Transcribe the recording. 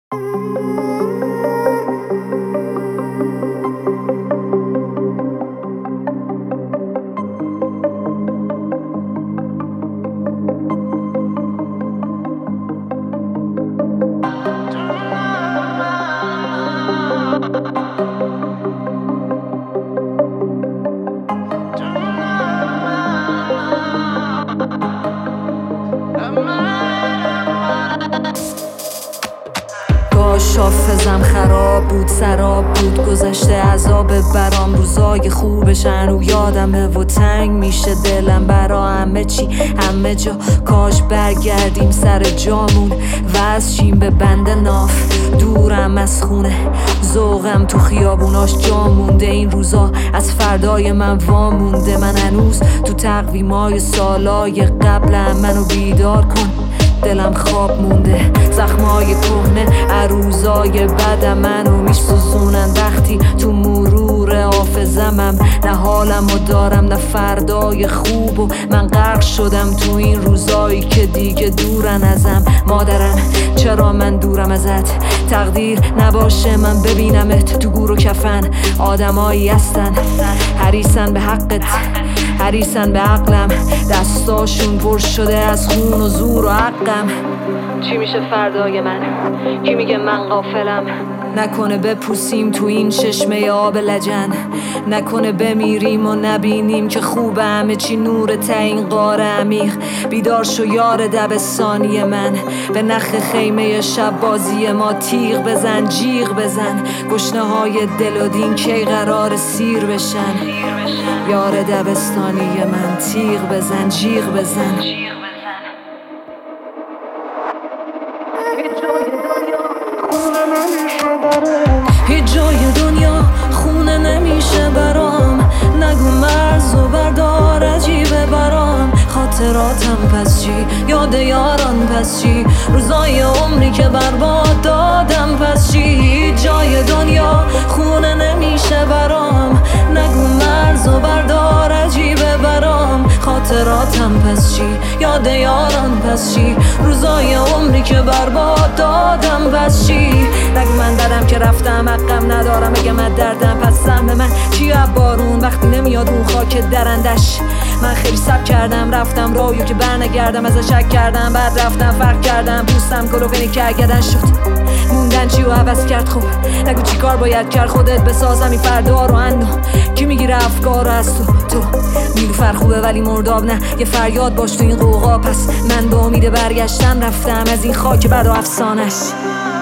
حافظم خراب بود، سراب بود، گذشته عذاب برام، روزای خوبشن و یادمه و تنگ میشه دلم برا همه چی همه جا. کاش برگردیم سر جامون وز شیم به بند ناف، دورم از خونه، ذوقم تو خیابوناش جا مونده. این روزا از فردای من وامونده، من هنوز تو تقویمای سالای قبلم، منو بیدار کن دلم خواب مونده. زخمای کهنه عروضای بدم منو میسوزونن وقتی تو مرور حافظمم. نه حالمو دارم نه فردای خوب و من غرق شدم تو این روزایی که دیگه دورن ازم. مادرم چرا من دورم ازت، تقدیر نباشه من ببینمت تو گور و کفن. آدمایی هستن حریصن به حقت، حریصن به عقلم، دستاشون پر شده از خون و زور و حقم. چی میشه فردای من؟ کی میگه من غافلم؟ نکنه بپوسیم تو این چشمه آب لجن، نکنه بمیریم و نبینیم که خوب همه چی نور ته این غار عمیق. بیدار شو یار دبستانی من، به نخ خیمه شب بازی ما تیغ بزن جیغ بزن. گشنه های دل و دین کی قرار سیر بشن؟ یار دبستانی من تیغ بزن جیغ بزن. هیچ جای دنیا خونه نمیشه برام، نگو مرز و بردار عجیبه برام. خاطراتم پس چی، یاد یاران پس چی، روزای عمری که برباد دادم پس چی. هیچ جای دنیا خونه نمیشه برام، نگو مرز و بردار عجیبه برام. خاطراتم پس چی، یاد یاران پس چی، روزای عمری که برباد دادم پس چی. نگو من دردم که رفتم حقم ندارم، اگه من دردم پس سهم من چی از بارون وقتی نمیاد اون خاک درندش. من خیلی سب کردم رفتم راهیو که برنگردم، ازش شک کردم بعد رفتم فرق کردم، پوستم کلوفینی که گردن شد موندن چی و عوض کرد. خب نگو چی کار باید کرد خودت بسازم این فردا رو اندو. کی میگیره افکار از تو نیلوفر خوبه ولی مرداب نه، یه فریاد باش تو این قوقا. پس من با امید برگشتن رفتم از این خاک بد و افسانش.